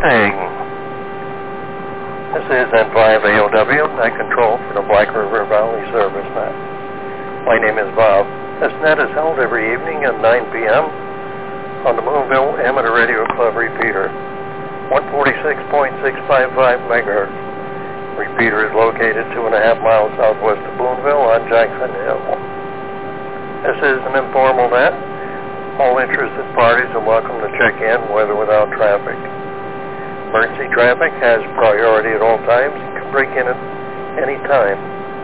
Hey, this is N5AOW, net control for the Black River Valley Service Net. My name is Bob. This net is held every evening at 9 p.m. on the Boonville Amateur Radio Club repeater, 146.655 megahertz. Repeater is located 2.5 miles southwest of Boonville on Jackson Hill. This is an informal net. All interested parties are welcome to check in with or without traffic. Emergency traffic has priority at all times and can break in at any time.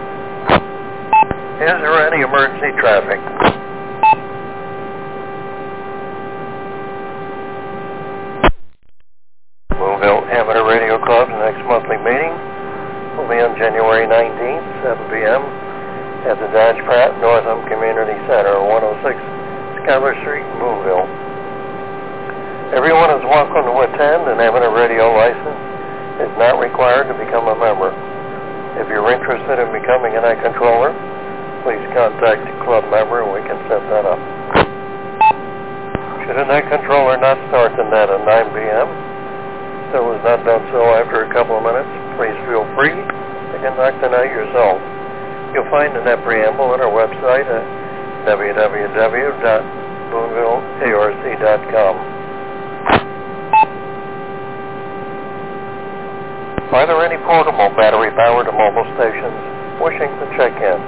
Is there any emergency traffic? Boonville Amateur Radio Club's next monthly meeting will be on January 19th, 7 p.m. at the Dodge Pratt Northam Community Center, 106 Schuyler Street in Boonville. Everyone is welcome to attend. An amateur radio license is not required to become a member. If you're interested in becoming a net controller, please contact the club member and we can set that up. Should a net controller not start the net at 9 p.m., so it was not done so after a couple of minutes, please feel free to conduct the net yourself. You'll find the net preamble on our website at www.boonvillearc.com. Are there any portable battery-powered mobile stations wishing to check in?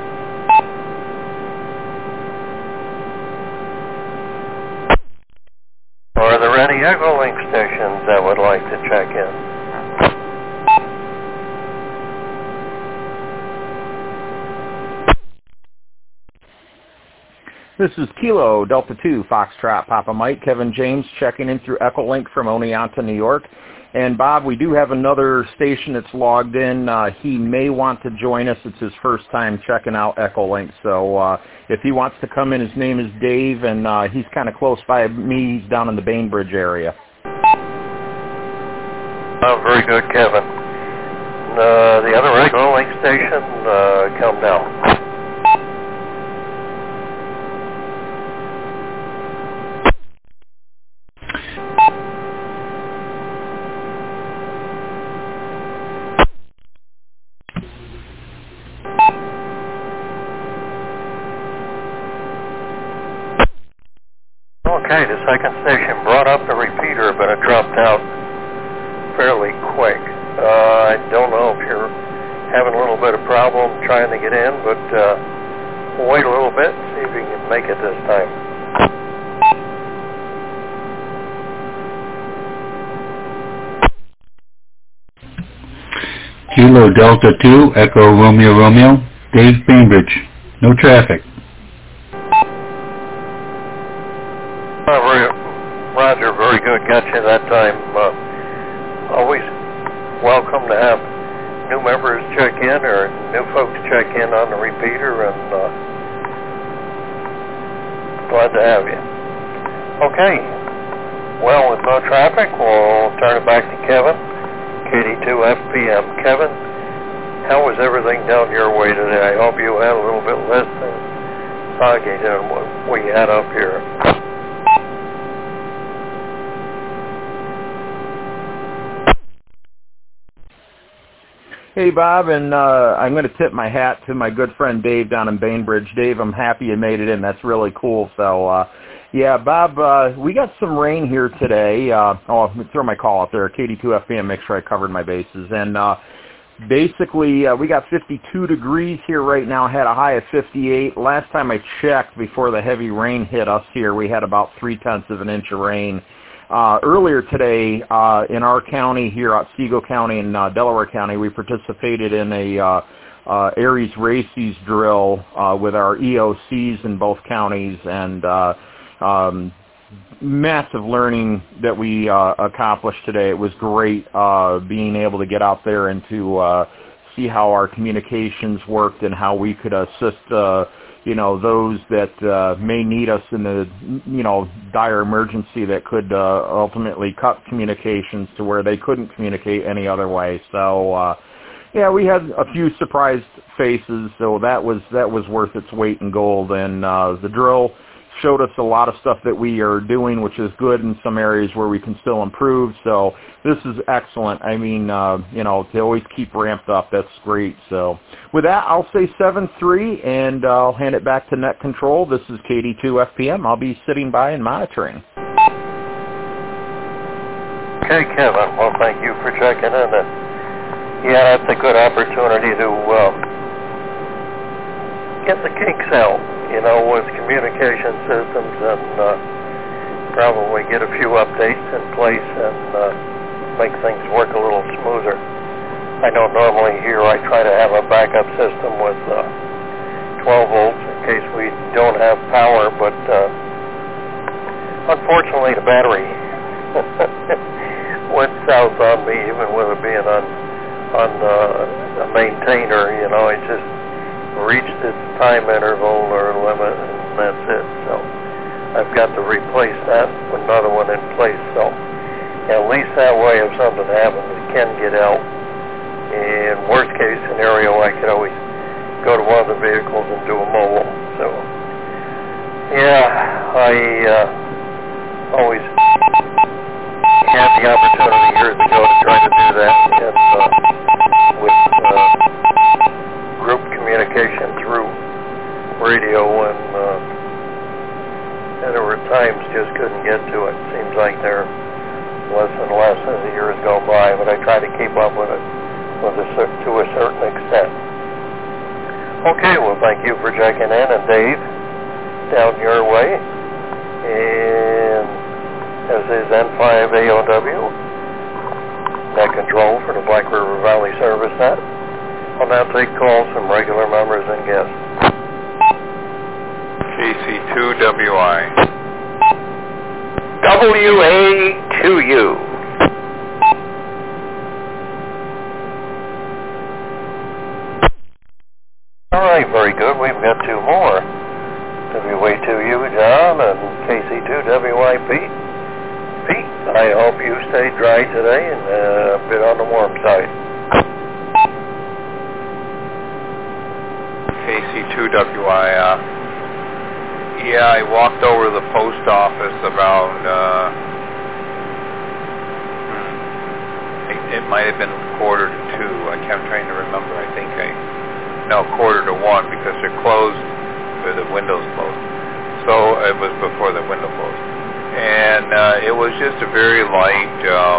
Are there any Echolink stations that would like to check in? This is Kilo Delta 2 Foxtrot Papa Mike, Kevin James checking in through Echolink from Oneonta, New York. And Bob, we do have another station that's logged in. He may want to join us. It's his first time checking out Echolink. So if he wants to come in, his name is Dave, and he's kind of close by me. He's down in the Bainbridge area. Oh, very good, Kevin. The other Echolink station, come down. Okay, the second station brought up the repeater, but it dropped out fairly quick. I don't know if you're having a little bit of problem trying to get in, but we'll wait a little bit and see if you can make it this time. Kilo Delta 2, Echo Romeo Romeo, Dave Bainbridge. No traffic. Roger, very good. Got you that time. Always welcome to have new members check in or new folks check in on the repeater, and glad to have you. Okay. Well, with no traffic, we'll turn it back to Kevin, KD2FPM. Kevin, how was everything down your way today? I hope you had a little bit less than soggy than what we had up here. Hey, Bob, and I'm going to tip my hat to my good friend Dave down in Bainbridge. Dave, I'm happy you made it in. That's really cool. So, yeah, Bob, we got some rain here today. Let me throw my call out there, KD2FPM, make sure I covered my bases. And basically, we got 52 degrees here right now, had a high of 58. Last time I checked, before the heavy rain hit us here, we had about 0.3 of an inch of rain. Earlier today, in our county here, Otsego County and Delaware County, we participated in a Aries Races drill with our EOCs in both counties, and massive learning that we accomplished today. It was great being able to get out there and to see how our communications worked and how we could assist those that may need us in the, dire emergency that could ultimately cut communications to where they couldn't communicate any other way. So, yeah, we had a few surprised faces, so that was worth its weight in gold. And the drill showed us a lot of stuff that we are doing, which is good, in some areas where we can still improve. So this is excellent. I mean, to always keep ramped up, that's great. So with that, I'll say 7-3, and I'll hand it back to Net Control. This is KD2 FPM. I'll be sitting by and monitoring. Okay, Kevin. Well, thank you for checking in. Yeah, that's a good opportunity to get the kinks out, with communication systems, and probably get a few updates in place and make things work a little smoother. I know normally here I try to have a backup system with 12 volts in case we don't have power, but unfortunately the battery went south on me, even with it being on a maintainer. It just reached its time interval or limit, and that's it. So I've got to replace that with another one in place. So at least that way, if something happens, it can get out. In worst case scenario, I could always go to one of the vehicles and do a mobile. So yeah, I always had the opportunity years ago to try to do that, and with group communication through radio, and there were times just couldn't get to it. Seems like they're less and less as the years go by, but I try to keep up with it to a certain extent. Okay, well, thank you for checking in, and Dave, down your way, and this is N5AOW, Net Control for the Black River Valley Service Net. I'll now take calls from regular members and guests. KC2WI. WA2U. All right, very good. We've got two more. WA2U, John, and KC2WI, Pete. Pete, I hope you stayed dry today and a bit on the warm side. KC2WI, I walked over to the post office about, it might have been 1:45. I'm trying to remember. I think 1:45, because they're closed, or the window's closed. So it was before the window closed. And it was just a very light,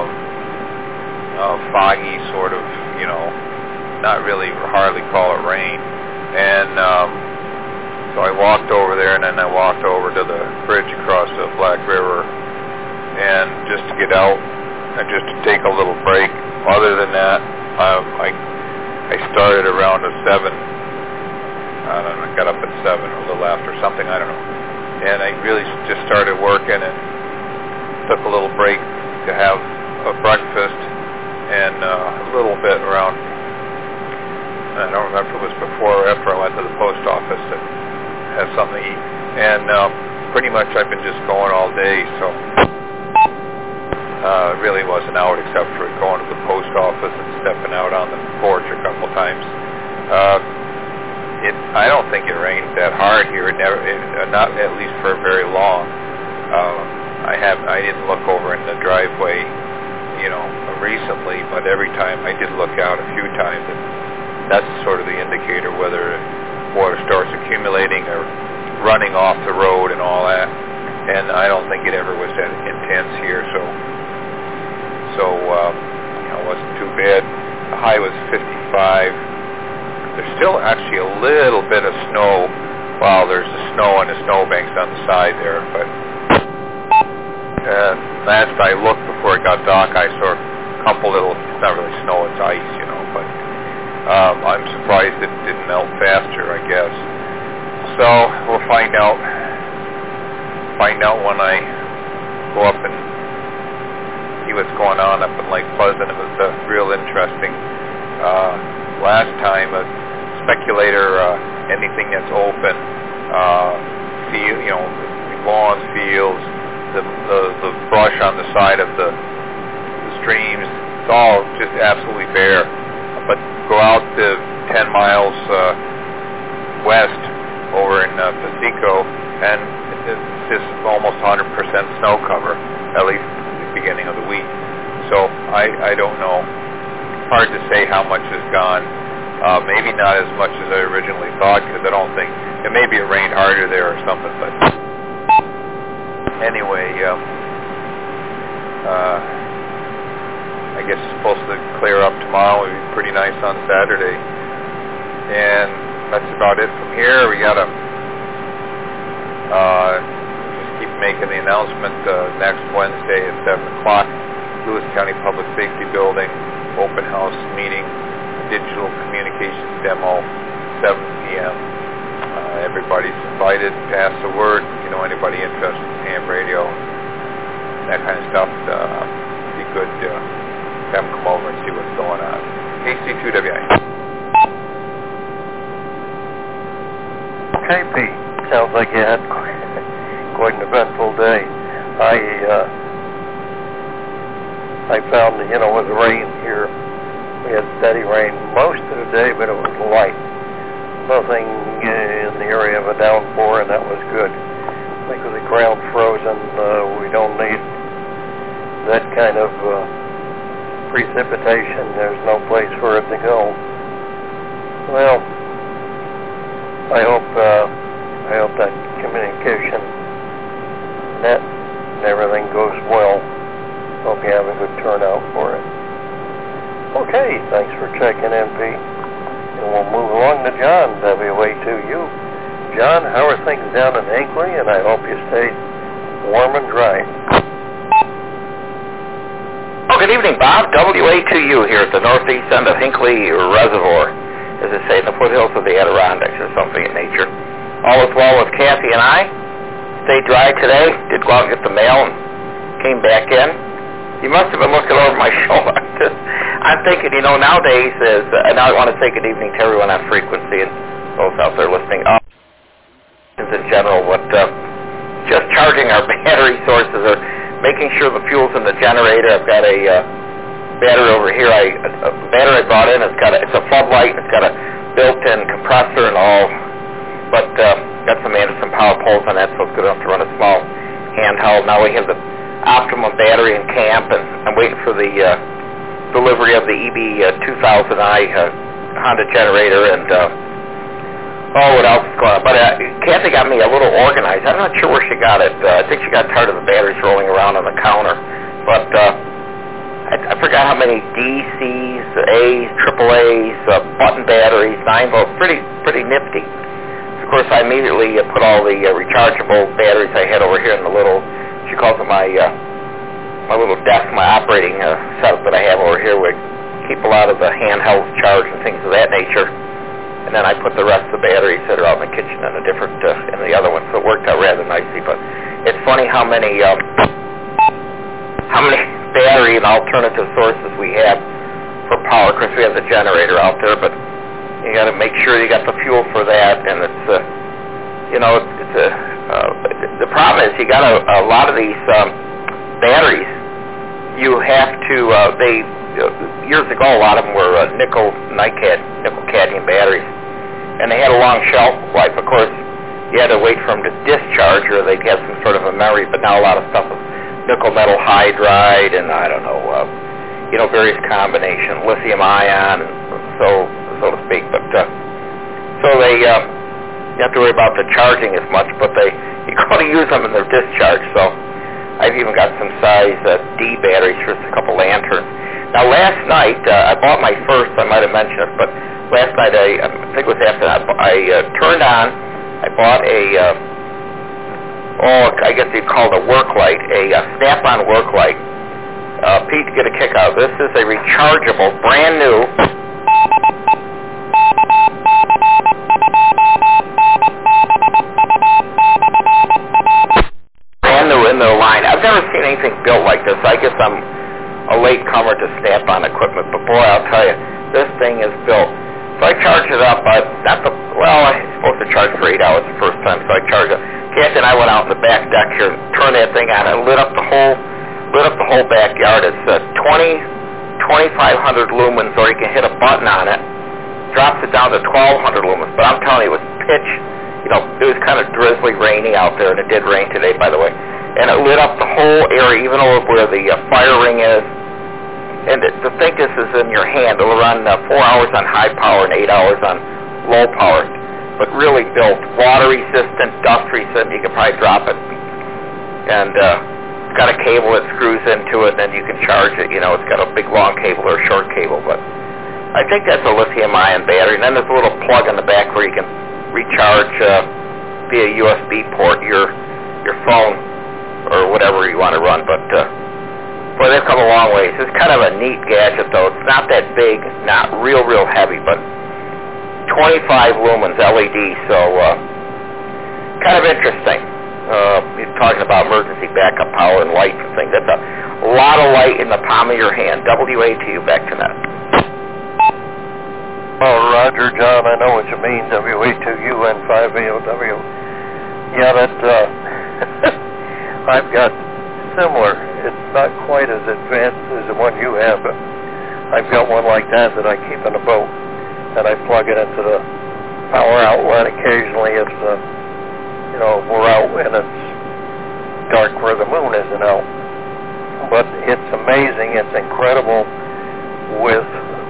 foggy sort of, not really hardly call it rain. And so I walked over there, and then I walked over to the bridge across the Black River, and just to get out and just to take a little break. Other than that, I started around 7. I don't know, I got up at 7 or a little after something, I don't know. And I really just started working and took a little break to have a breakfast and a little bit around, I don't remember if it was before or after I went to the post office to have something to eat. And pretty much I've been just going all day, so really wasn't out except for going to the post office and stepping out on the porch a couple times. I don't think it rained that hard here. Not at least for very long. I didn't look over in the driveway, recently, but every time I did look out a few times, and that's sort of the indicator whether water starts accumulating or running off the road and all that. And I don't think it ever was that intense here, so it wasn't too bad. The high was 55. There's still actually a little bit of snow. Well, there's the snow on the snowbanks on the side there, but last I looked before it got dark, I saw a couple little, it's not really snow, it's ice, but I'm surprised it didn't melt faster, I guess. So we'll find out when I go up and see what's going on up in Lake Pleasant. It was real interesting. Last time, a speculator, anything that's open, lawns, fields, the brush on the side of the streams, it's all just absolutely bare. But go out to 10 miles west over in Paseco, and it's just almost 100% snow cover, at least at the beginning of the week. So I don't know. Hard to say how much is gone. Maybe not as much as I originally thought, because I don't think, it maybe it rained harder there or something, but anyway, I guess it's supposed to clear up tomorrow. It'll be pretty nice on Saturday. And that's about it from here. We got to just keep making the announcement next Wednesday at 7 o'clock, Lewis County Public Safety Building, open house meeting, digital communications demo, 7 p.m. Everybody's invited. Pass the word. You know, anybody interested in ham radio, that kind of stuff, be good to have them come over and see what's going on. KC2WI. Okay, Pete. Sounds like you had quite an eventful day. I found that, with the rain here, we had steady rain most of the day, but it was light. Nothing in the area of a downpour, and that was good. I think with the ground frozen, we don't need that kind of precipitation. There's no place for it to go. Well, I hope that communication net and everything goes well. Hope you have a good turnout for it. Okay, thanks for checking in, Pete. And we'll move along to John, WA2U. John, how are things down in Hinckley? And I hope you stay warm and dry. Oh, good evening, Bob. WA2U here at the northeast end of Hinckley Reservoir, as they say, in the foothills of the Adirondacks or something in nature. All is well with Kathy and I. Stayed dry today. Did go out and get the mail and came back in. You must have been looking over my shoulder. I'm thinking, nowadays is, and I want to say good evening to everyone on frequency and those out there listening. In general, just charging our battery sources or making sure the fuel's in the generator. I've got a battery over here. The battery I brought in, it's a floodlight. It's got a built-in compressor and all, but got some Anderson power poles on that, so it's good enough to run a small handheld. Now we have the Optimum battery in camp, and I'm waiting for the delivery of the EB2000i Honda generator, and what else is going on? But Kathy got me a little organized. I'm not sure where she got it. I think she got tired of the batteries rolling around on the counter, but I forgot how many DCs, A's, AAA's, button batteries, 9-volt, pretty nifty. Of course, I immediately put all the rechargeable batteries I had over here in the little, she calls it my little desk, my operating setup that I have over here, where I keep a lot of the handhelds charged and things of that nature. And then I put the rest of the batteries that are out in the kitchen in a different, in the other one, so it worked out rather nicely. But it's funny how many battery and alternative sources we have for power. Of course, we have the generator out there, but you got to make sure you got the fuel for that, and it's the problem is you got a lot of these batteries. You have to years ago a lot of them were nickel cadmium batteries, and they had a long shelf life. Of course, you had to wait for them to discharge, or they'd have some sort of a memory. But now a lot of stuff is nickel metal hydride, and I don't know, various combinations, lithium ion, so to speak. But so they. You have to worry about the charging as much, but you got to use them in their discharge. So I've even got some size D batteries for a couple lanterns. Now last night, I bought my first, I might have mentioned it, but last night, I think it was after that, I turned on, I bought I guess you'd call it a work light, a snap-on work light. Pete, get a kick out of this. This is a rechargeable, brand new, in the line. I've never seen anything built like this. I guess I'm a late comer to snap-on equipment, but boy, I'll tell you, this thing is built. So I charged it up. I was supposed to charge for 8 hours the first time, so I charged it. Kathy and I went out in the back deck here and turned that thing on, and lit up the whole backyard. It's 2,500 lumens, or you can hit a button on it. Drops it down to 1,200 lumens. But I'm telling you, it was pitch it was kind of drizzly, rainy out there, and it did rain today, by the way. And it lit up the whole area, even over where the fire ring is. And to think this is in your hand, it'll run 4 hours on high power and 8 hours on low power. But really built, water resistant, dust resistant. You can probably drop it. And it's got a cable that screws into it, and then you can charge it. It's got a big long cable or a short cable. But I think that's a lithium-ion battery. And then there's a little plug in the back where you can recharge via USB port your phone or whatever you want to run. But boy, they've come a long ways. It's kind of a neat gadget, though. It's not that big, not real heavy, but 25 lumens LED, so kind of interesting. You're talking about emergency backup power and light and things. That's a lot of light in the palm of your hand. WATU, back to that. Oh, Roger, John, I know what you mean. WA2U and 5AOW. Yeah, that I've got similar. It's not quite as advanced as the one you have, but I've got one like that I keep in a boat, and I plug it into the power outlet. Occasionally, if we're out and it's dark where the moon isn't out. But it's amazing. It's incredible with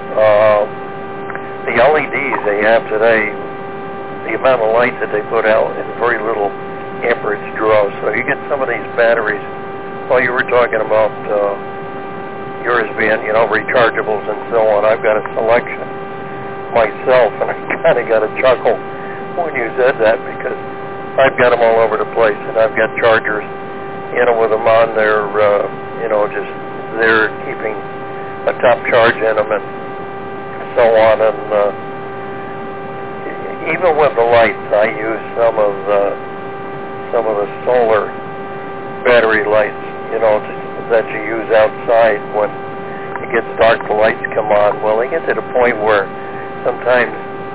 the LEDs they have today. The amount of light that they put out and very little amperage draw. So you get some of these batteries. Well, you were talking about yours being, rechargeables and so on. I've got a selection myself, and I kind of got a chuckle when you said that because I've got them all over the place, and I've got chargers, with them on there, just they're keeping a top charge in them and so on. And even with the lights, I use some of the solar battery lights, that you use outside when it gets dark. The lights come on. Well, they get to the point where sometimes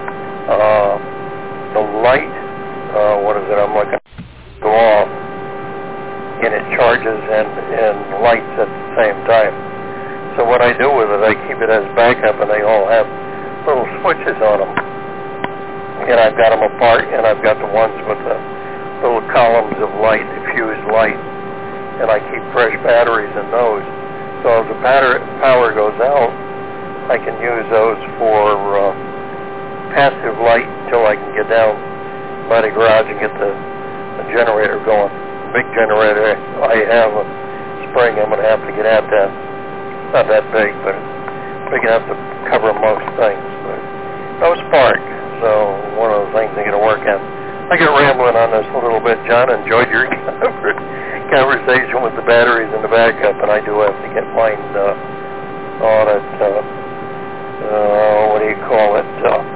the light, I'm looking, go off, and it charges and lights at the same time. So what I do with it, I keep it as backup, and they all have little switches on them. And I've got them apart, and I've got the ones with the little columns of light, diffused light, and I keep fresh batteries in those. So if the power goes out, I can use those for passive light until I can get down by the garage and get the generator going. The big generator I have a spring, I'm going to have to get at that. It's not that big, but it's big enough to cover most things. But no spark, so one of the things I'm going to work on. I get rambling on this a little bit, John. Enjoyed your conversation with the batteries and the backup, and I do have to get mine on it. What do you call it?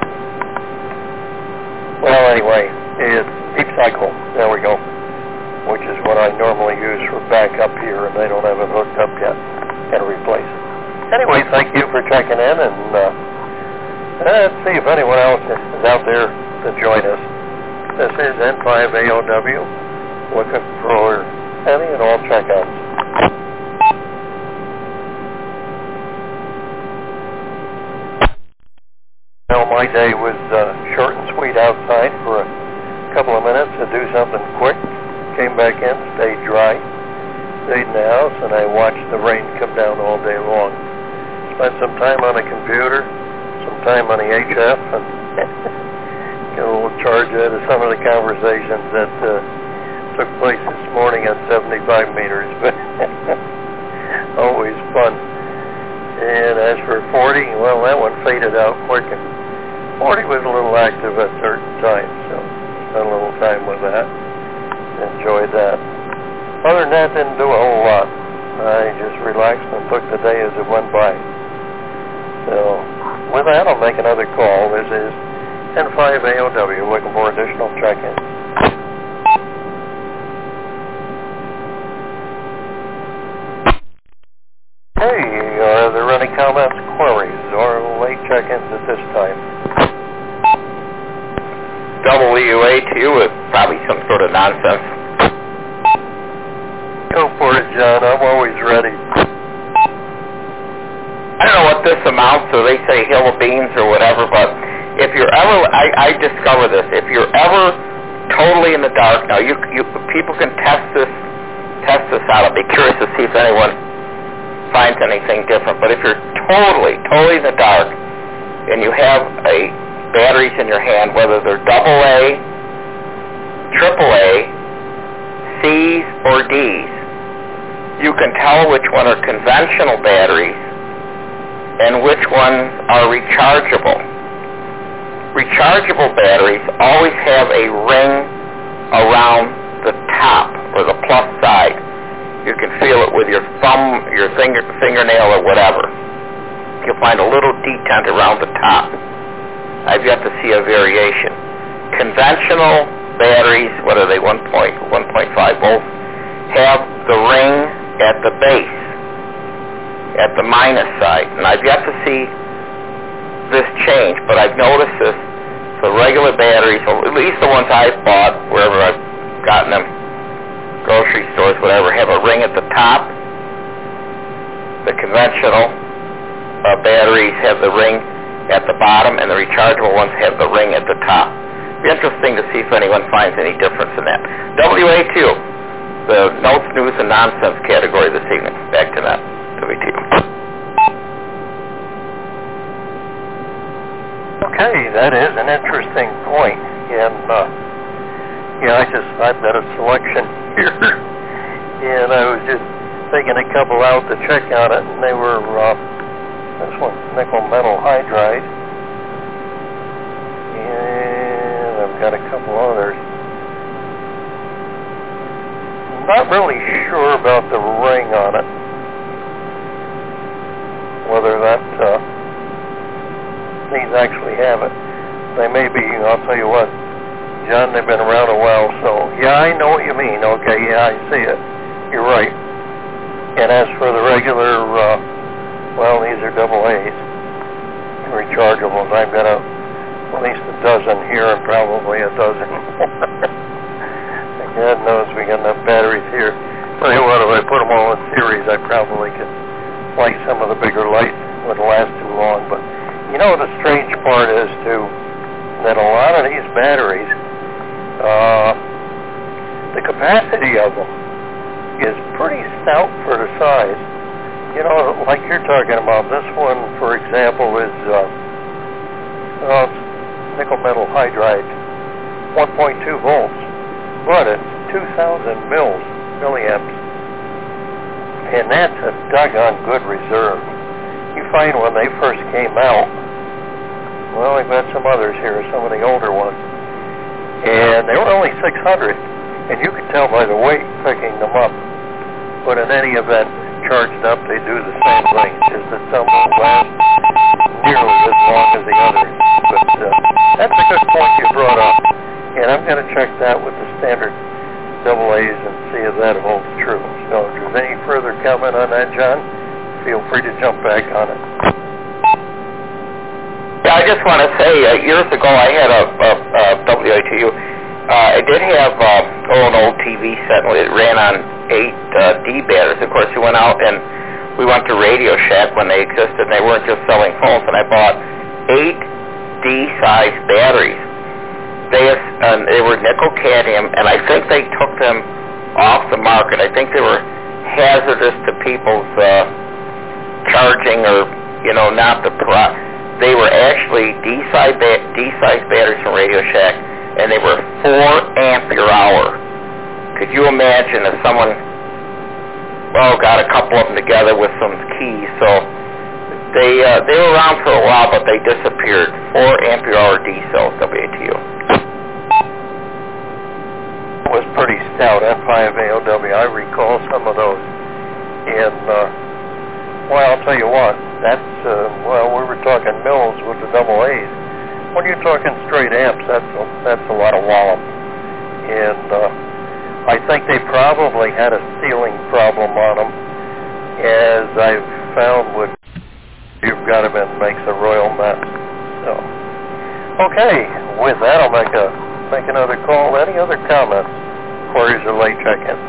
Well, anyway, it's Deep Cycle. There we go. Which is what I normally use for backup here, and they don't have it hooked up yet. Got to replace it. Anyway, thank you for checking in, and let's see if anyone else is out there to join us. This is N5AOW, looking for any and all checkouts. Well, my day was short and sweet outside for a couple of minutes to do something quick. Came back in, stayed dry, stayed in the house, and I watched the rain come down all day long. Spent some time on the computer, some time on the HF, and get a little charge out of some of the conversations that took place this morning on 75 meters, but always fun. And as for 40, well, that one faded out quick, and 40 was a little active at certain times, so spent a little time with that. Enjoyed that. Other than that, didn't do a whole lot. I just relaxed and took the day as it went by. So, with that, I'll make another call. This is N5AOW, looking for additional check-in. Hey, are there any comments, queries, or late check-ins at this time? WATU is probably some sort of nonsense. Go for it, John. I'm always ready. I don't know what this amounts to. They say hill of beans or whatever, but if you're ever, I discovered this, if you're ever totally in the dark. Now, people can test this out. I'll be curious to see if anyone finds anything different. But if you're totally in the dark, and you have batteries in your hand, whether they're AA, AAA, C's, or D's, you can tell which one are conventional batteries and which ones are rechargeable. Rechargeable batteries always have a ring around the top or the plus side. You can feel it with your thumb, your fingernail, or whatever. You'll find a little detent around the top. I've yet to see a variation. Conventional batteries, whether they 1.5 volts, have the ring at the base, at the minus side. And I've yet to see this change, but I've noticed this. The regular batteries, or at least the ones I've bought, wherever I've gotten them, grocery stores, whatever, have a ring at the top. The conventional batteries have the ring at the bottom, and the rechargeable ones have the ring at the top. It'd be interesting to see if anyone finds any difference in that. WA2, the notes, news, and nonsense category this evening. Back to that. WA2. Okay, that is an interesting point. And, I've got a selection here. And I was just taking a couple out to check on it, and they were, this one's nickel metal hydride. And I've got a couple others. I'm not really sure about the ring on it. Whether that, these actually have it. They may be, I'll tell you what, John, they've been around a while, so yeah, I know what you mean. Okay, yeah, I see it. You're right. And as for the regular, these are AA's, rechargeables. I've got at least a dozen here and probably a dozen more. God knows we got enough batteries here. Tell you what, if I put them all in series, I probably could light some of the bigger lights. Wouldn't last too long, but you know the strange part is, too, that a lot of these batteries, the capacity of them is pretty stout for the size. You know, like you're talking about, this one, for example, is nickel metal hydride, 1.2 volts, but it's 2,000 milliamps, and that's a doggone good reserve. You find when they first came out, well, I've got some others here, some of the older ones, and they were only 600, and you could tell by the weight picking them up. But in any event, charged up, they do the same thing, just that some won't last nearly as long as the others. But that's a good point you brought up, and I'm going to check that with the standard AA's and see if that holds true. So if there's any further comment on that, John, feel free to jump back on it. Yeah, I just want to say, years ago I had a WA2U. I did have an old TV set. It ran on 8 D batteries. Of course, we went out and we went to Radio Shack when they existed, and they weren't just selling phones, and I bought 8 D-sized batteries. They were nickel cadmium, and I think they took them off the market. I think they were hazardous to people's charging, or, not the product. They were actually D-sized batteries from Radio Shack, and they were 4 ampere hour. Could you imagine if someone, got a couple of them together with some keys? So they were around for a while, but they disappeared. 4 ampere hour D cells, WATU. It was pretty stout, N5AOW. I recall some of those. And, I'll tell you what, that's, we were talking mils with the AA's. When you're talking straight amps, that's a lot of wallop. And I think they probably had a sealing problem on them, as I've found with you've got them in makes a royal mess. So, okay, with that I'll make another call. Any other comments, queries, or late check-ins?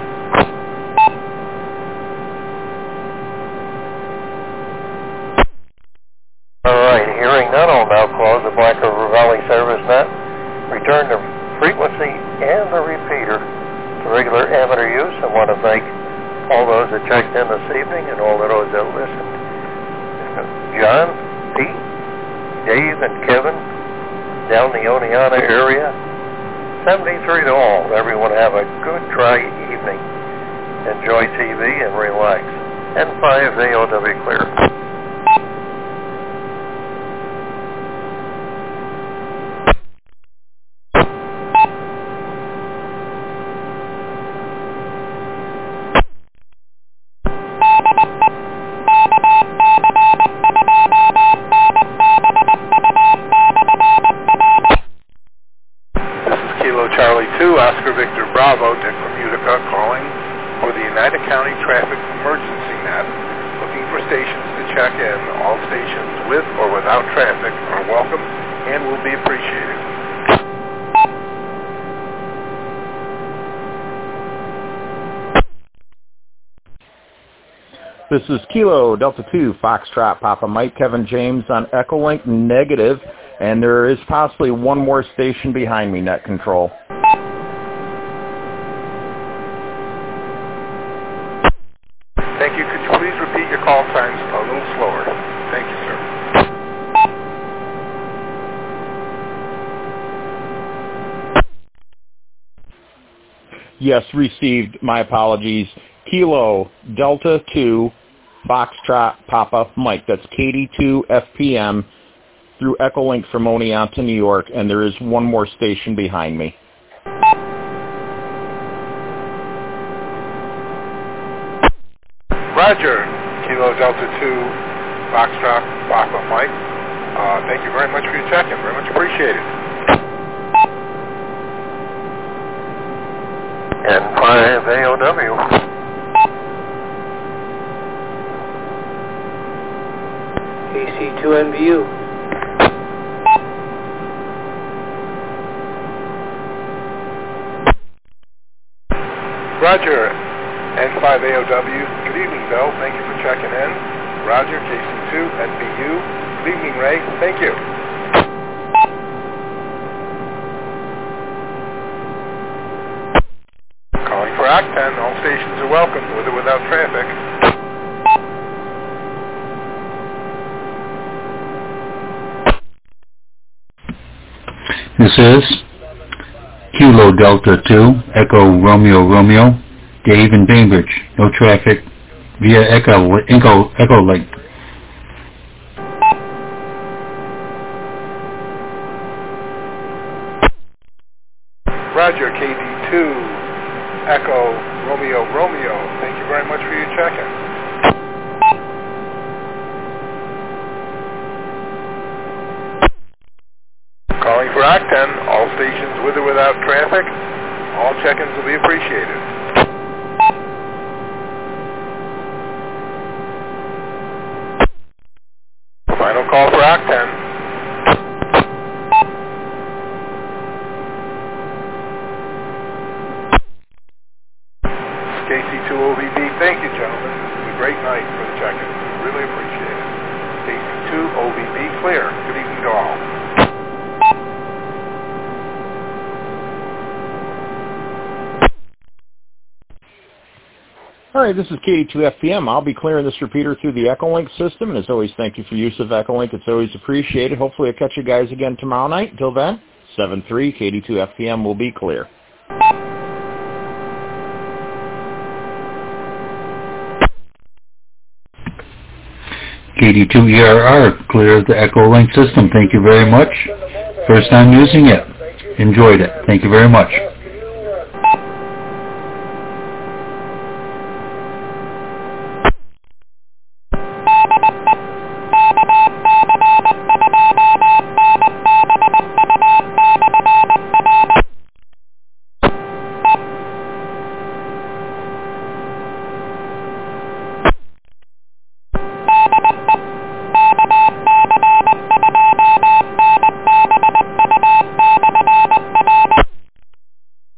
Hearing none, I'll now close the Black River Valley Service Net, return to frequency and John, Pete, Dave, and Kevin down the Oneonta area. 73 to all. Everyone have a good, dry evening. Enjoy TV and relax. N5 AOW clear. Charlie 2, Oscar Victor Bravo, Dick from Utica, calling for the United County Traffic Emergency Net. Looking for stations to check in. All stations with or without traffic are welcome and will be appreciated. This is Kilo Delta 2, Foxtrot, Papa Mike, Kevin James on Echolink negative, and there is possibly one more station behind me, net control. Thank you. Could you please repeat your call times a little slower? Thank you, sir. Yes, received. My apologies. Kilo Delta 2, Foxtrot, Papa Mike. That's KD2 FPM through Echolink from Oneonta, New York, and there is one more station behind me. Roger, Kilo Delta 2, Foxtrot, Papa Mike. Thank you very much for your check-in. Very much appreciated. N5 AOW. KC2NBU. Roger, N5 AOW. Good evening, Bill. Thank you for checking in. Roger, KC2NBU. Good evening, Ray. Thank you. Calling for Act 10. All stations are welcome, with or without traffic. This is Kilo Delta 2, Echo Romeo Romeo, Dave in Bainbridge. No traffic via Echolink. Roger, KD2, Echo Romeo Romeo. Thank you very much for your check-in. Calling for Act 10, all stations with or without traffic. All check-ins will be appreciated. Final call for Act 10. KC2OVB, thank you, gentlemen. This is a great night for the check-in. Really appreciate it. KC2OVB, clear. Good evening to all. All right, this is KD2FPM. I'll be clearing this repeater through the Echolink system, and as always, thank you for use of Echolink. It's always appreciated. Hopefully I'll catch you guys again tomorrow night. Until then, 7-3, KD2FPM will be clear. KD2ERR, clear the Echolink system. Thank you very much. First time using it. Enjoyed it. Thank you very much.